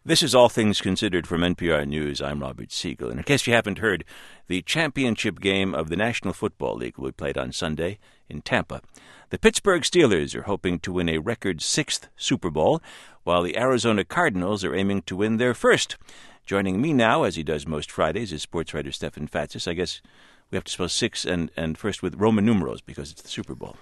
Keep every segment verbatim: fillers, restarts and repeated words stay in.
This is All Things Considered from N P R News. I'm Robert Siegel. And in case you haven't heard, the championship game of the National Football League will be played on Sunday in Tampa. The Pittsburgh Steelers are hoping to win a record sixth Super Bowl, while the Arizona Cardinals are aiming to win their first. Joining me now, as he does most Fridays, is sports writer Stefan Fatsis. I guess we have to spell six and, and first with Roman numerals because it's the Super Bowl.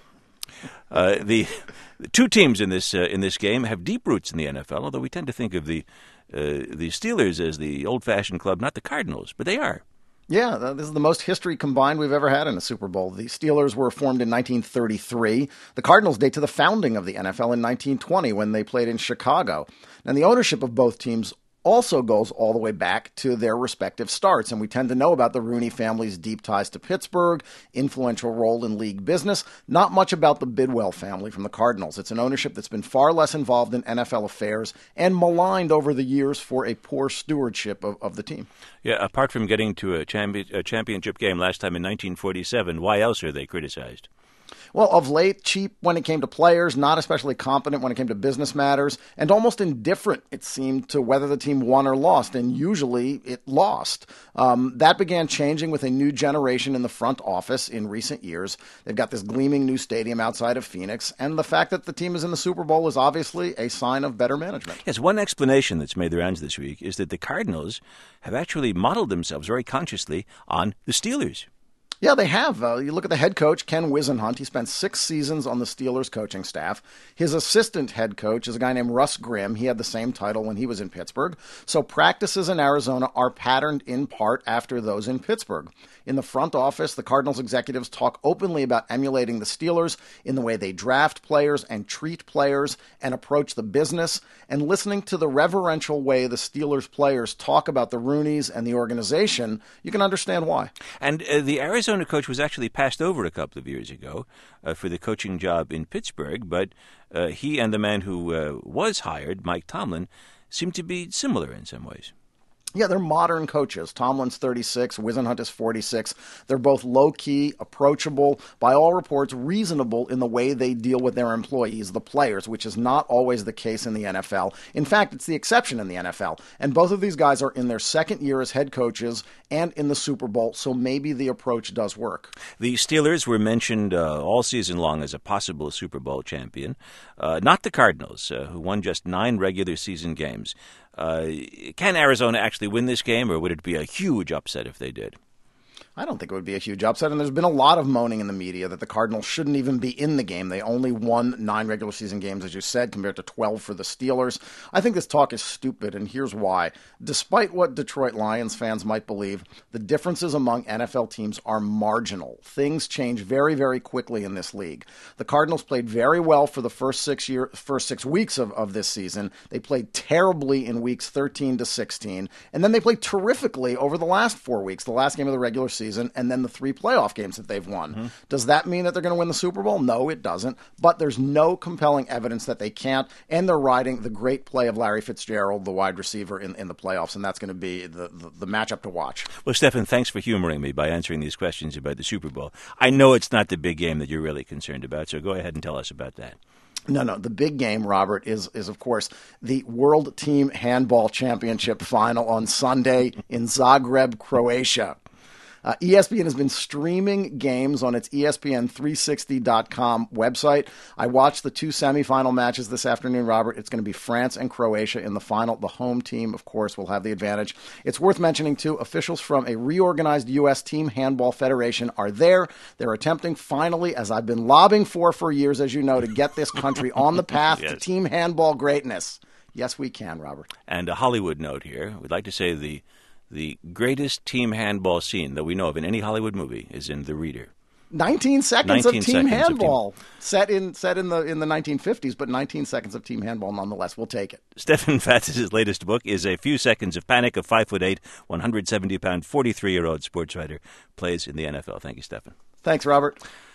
Uh, the, the two teams in this uh, in this game have deep roots in the N F L, although we tend to think of the uh, the Steelers as the old-fashioned club, not the Cardinals, but they are. Yeah, this is the most history combined we've ever had in a Super Bowl. The Steelers were formed in nineteen thirty-three. The Cardinals date to the founding of the N F L in nineteen twenty when they played in Chicago. And the ownership of both teams also goes all the way back to their respective starts. And we tend to know about the Rooney family's deep ties to Pittsburgh, influential role in league business, not much about the Bidwell family from the Cardinals. It's an ownership that's been far less involved in N F L affairs and maligned over the years for a poor stewardship of, of the team. Yeah, apart from getting to a, champion, a championship game last time in nineteen forty-seven, why else are they criticized? Well, of late, cheap when it came to players, not especially competent when it came to business matters, and almost indifferent, it seemed, to whether the team won or lost, and usually it lost. Um, that began changing with a new generation in the front office in recent years. They've got this gleaming new stadium outside of Phoenix, and the fact that the team is in the Super Bowl is obviously a sign of better management. Yes, one explanation that's made the rounds this week is that the Cardinals have actually modeled themselves very consciously on the Steelers. Yeah, they have. Uh, you look at the head coach, Ken Wisenhunt. He spent six seasons on the Steelers coaching staff. His assistant head coach is a guy named Russ Grimm. He had the same title when he was in Pittsburgh. So practices in Arizona are patterned in part after those in Pittsburgh. In the front office, the Cardinals executives talk openly about emulating the Steelers in the way they draft players and treat players and approach the business. And listening to the reverential way the Steelers players talk about the Rooneys and the organization, you can understand why. And uh, the Arizona coach was actually passed over a couple of years ago uh, for the coaching job in Pittsburgh, but uh, he and the man who uh, was hired, Mike Tomlin, seem to be similar in some ways. Yeah, they're modern coaches. Tomlin's thirty-six, Wisenhunt is forty-six. They're both low-key, approachable, by all reports, reasonable in the way they deal with their employees, the players, which is not always the case in the N F L. In fact, it's the exception in the N F L. And both of these guys are in their second year as head coaches and in the Super Bowl, so maybe the approach does work. The Steelers were mentioned uh, all season long as a possible Super Bowl champion. Uh, not the Cardinals, uh, who won just nine regular season games. Uh, can Arizona actually win this game, or would it be a huge upset if they did? I don't think it would be a huge upset, and there's been a lot of moaning in the media that the Cardinals shouldn't even be in the game. They only won nine regular season games, as you said, compared to twelve for the Steelers. I think this talk is stupid, and here's why. Despite what Detroit Lions fans might believe, the differences among N F L teams are marginal. Things change very, very quickly in this league. The Cardinals played very well for the first six year, first six weeks of, of this season. They played terribly in weeks thirteen to sixteen, and then they played terrifically over the last four weeks, the last game of the regular season. Season, and then the three playoff games that they've won. Mm-hmm. Does that mean that they're going to win the Super Bowl? No, it doesn't. But there's no compelling evidence that they can't, and they're riding the great play of Larry Fitzgerald, the wide receiver, in, in the playoffs, and that's going to be the, the, the matchup to watch. Well, Stefan, thanks for humoring me by answering these questions about the Super Bowl. I know it's not the big game that you're really concerned about, so go ahead and tell us about that. No, no. The big game, Robert, is, is of course, the World Team Handball Championship final on Sunday in Zagreb, Croatia. Uh, E S P N has been streaming games on its E S P N three sixty dot com website. I watched the two semifinal matches this afternoon, Robert. It's going to be France and Croatia in the final. The home team, of course, will have the advantage. It's worth mentioning, too, officials from a reorganized U S Team Handball Federation are there. They're attempting, finally, as I've been lobbying for for years, as you know, to get this country on the path yes. to team handball greatness. Yes, we can, Robert. And a Hollywood note here. We'd like to say the The greatest team handball scene that we know of in any Hollywood movie is in The Reader. nineteen seconds nineteen of team seconds handball. Of team. Set in set in the in the nineteen fifties, but nineteen seconds of team handball nonetheless. We'll take it. Stefan Fatsis' latest book is A Few Seconds of Panic. A five foot eight, one hundred seventy pound, forty-three-year-old sports writer plays in the N F L. Thank you, Stefan. Thanks, Robert.